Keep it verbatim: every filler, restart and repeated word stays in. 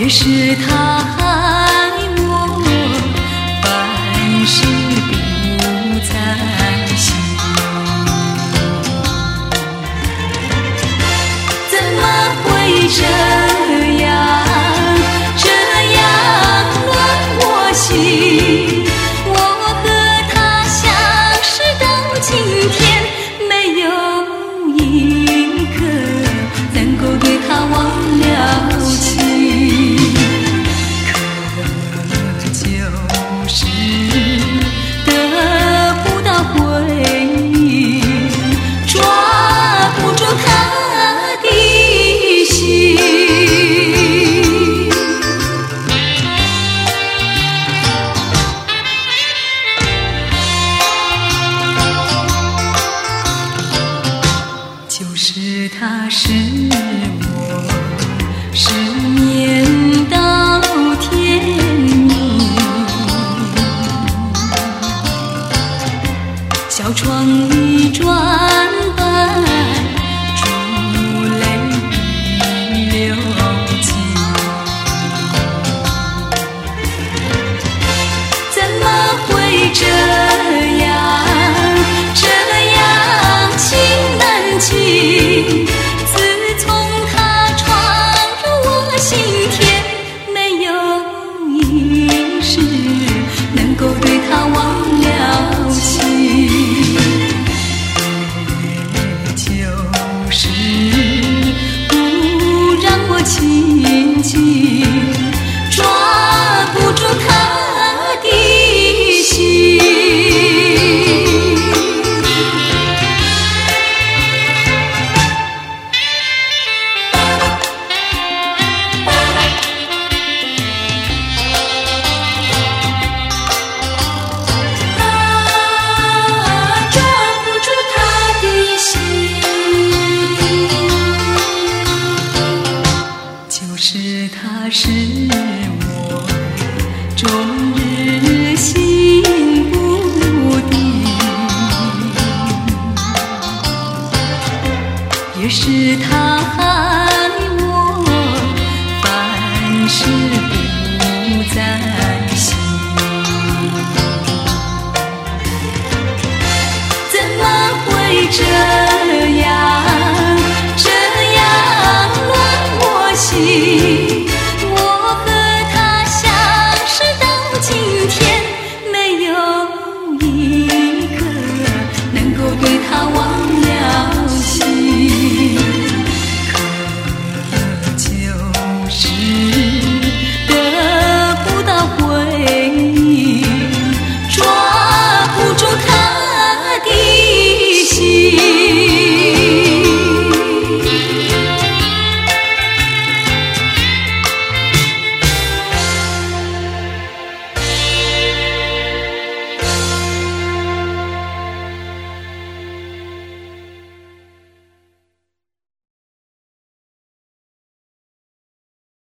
也是他害我凡事不在心。怎么会这样这样乱我心？我和他相识到今天，没有一个能够对他忘了情。可就是得不到回应，抓不住他的心。就是他是我失眠到天明，小窗一转半，珠泪流尽。怎么会这样这样情难尽？自从他闯入我心田，没有一事能够对他忘了情。也就是不让我亲近，抓不住他的心。就是他是我终日心不定，也是他害我凡事不在心。怎么会这样这样乱我心？我和他相识到今天，没有一个能够对他忘了情。可就是